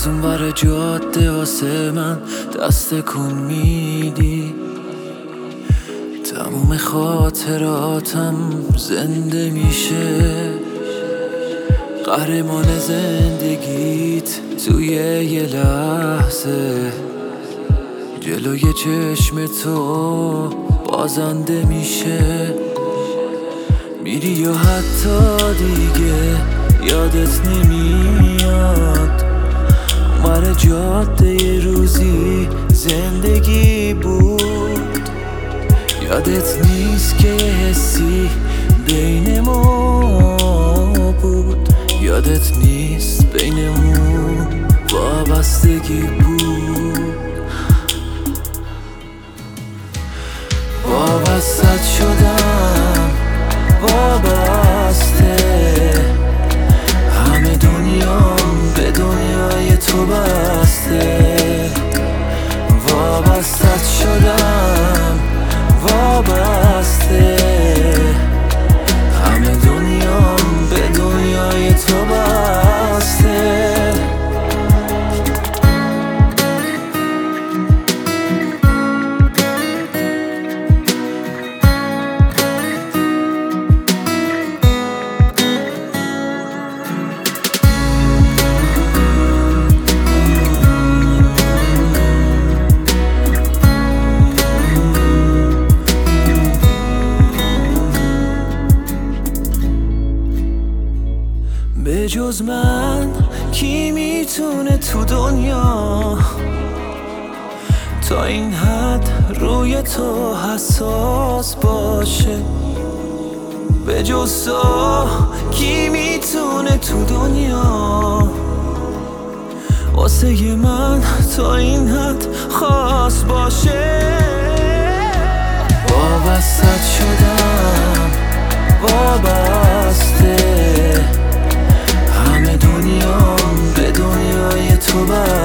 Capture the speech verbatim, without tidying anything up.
از اون ور جاده واسه من دست کن میدی. تموم خاطراتم زنده میشه، قهرمان زندگیت توی یه لحظه جلوی چشم تو بازنده میشه. میری یا حتی دیگه یادت نمیاد اونور جاده یه روزی زندگی بود. یادت نیست که یه حسی بین ما بود، یادت نیست بینمون وابستگی بود. وابستت شدم وابسته، همه دنیام به دنیای تو بسته. وابستت شدم وابسته، همه دنیام به دنیای تو بسته. به جز من کی میتونه تو دنیا تا این حد روی تو حساس باشه؟ به جز تو کی میتونه تو دنیا واسه من تا این حد خاص باشه؟ وابستت شدم وابسته، همه دنیام به دنیای تو بسته.